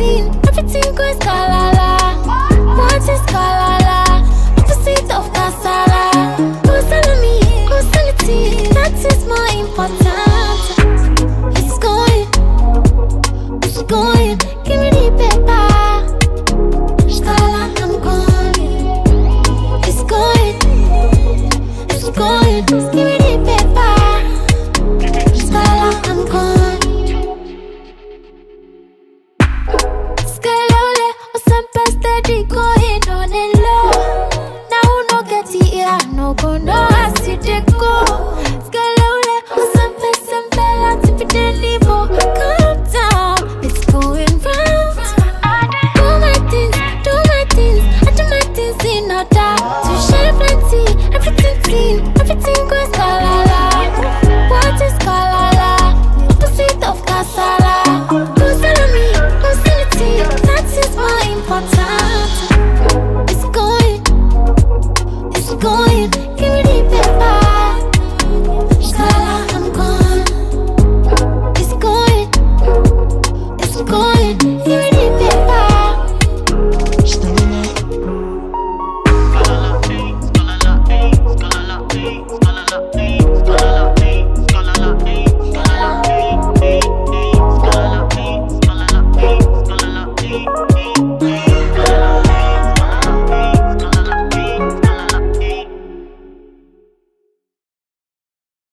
routine. Everything goes kalala. What is kalala? Opposite of kasala. Who's telling me? Who's sanity? That is more important. It's going. It's going. Give me the paper. Skala, I'm going. It's going. It's going. Give me the paper. Skala, I'm going. Scalole, o sempre steady go.